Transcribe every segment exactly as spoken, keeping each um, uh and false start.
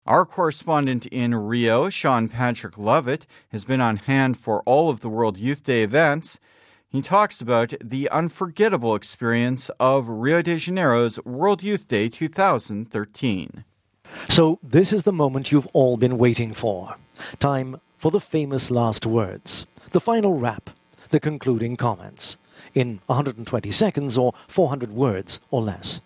Our correspondent in Rio, Sean Patrick Lovett, has been on hand for all of the World Youth Day events. He talks about the unforgettable experience of Rio de Janeiro's World Youth Day two thousand thirteen. So this is the moment you've all been waiting for. Time for the famous last words, the final wrap, the concluding comments, in one hundred twenty seconds or four hundred words or less.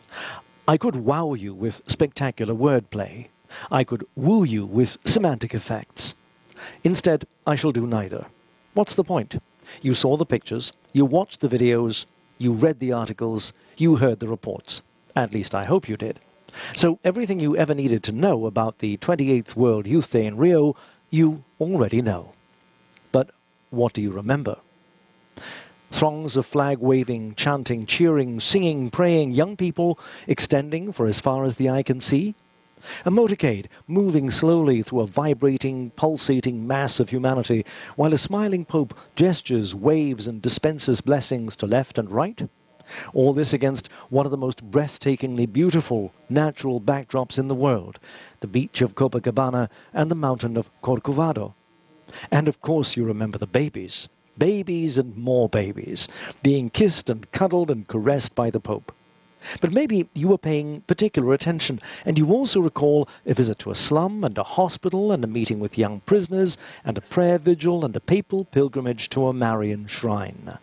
I could wow you with spectacular wordplay. I could woo you with semantic effects. Instead, I shall do neither. What's the point? You saw the pictures, you watched the videos, you read the articles, you heard the reports. At least I hope you did. So everything you ever needed to know about the twenty-eighth World Youth Day in Rio, you already know. But what do you remember? Throngs of flag-waving, chanting, cheering, singing, praying young people extending for as far as the eye can see? A motorcade moving slowly through a vibrating, pulsating mass of humanity, while a smiling Pope gestures, waves, and dispenses blessings to left and right? All this against one of the most breathtakingly beautiful natural backdrops in the world, the beach of Copacabana and the mountain of Corcovado. And of course you remember the babies. Babies and more babies, being kissed and cuddled and caressed by the Pope. But maybe you were paying particular attention, and you also recall a visit to a slum and a hospital and a meeting with young prisoners and a prayer vigil and a papal pilgrimage to a Marian shrine.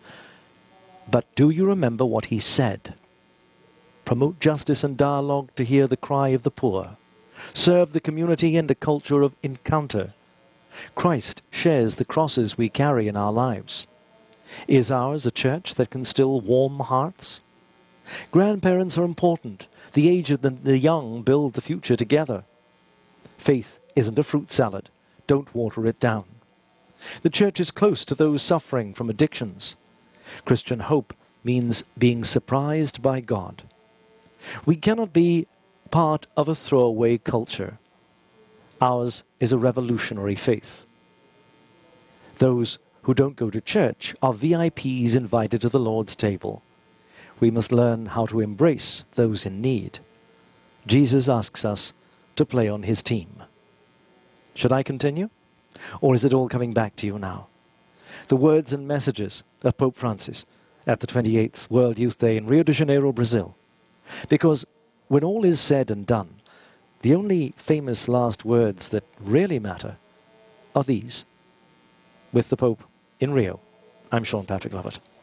But do you remember what he said? Promote justice and dialogue to hear the cry of the poor. Serve the community and a culture of encounter. Christ shares the crosses we carry in our lives. Is ours a church that can still warm hearts? Grandparents are important. The aged and the young build the future together. Faith isn't a fruit salad. Don't water it down. The church is close to those suffering from addictions. Christian hope means being surprised by God. We cannot be part of a throwaway culture. Ours is a revolutionary faith. Those who don't go to church are V I Ps invited to the Lord's table. We must learn how to embrace those in need. Jesus asks us to play on his team. Should I continue? Or is it all coming back to you now? The words and messages of Pope Francis at the twenty-eighth World Youth Day in Rio de Janeiro, Brazil. Because when all is said and done, the only famous last words that really matter are these. With the Pope in Rio, I'm Sean Patrick Lovett.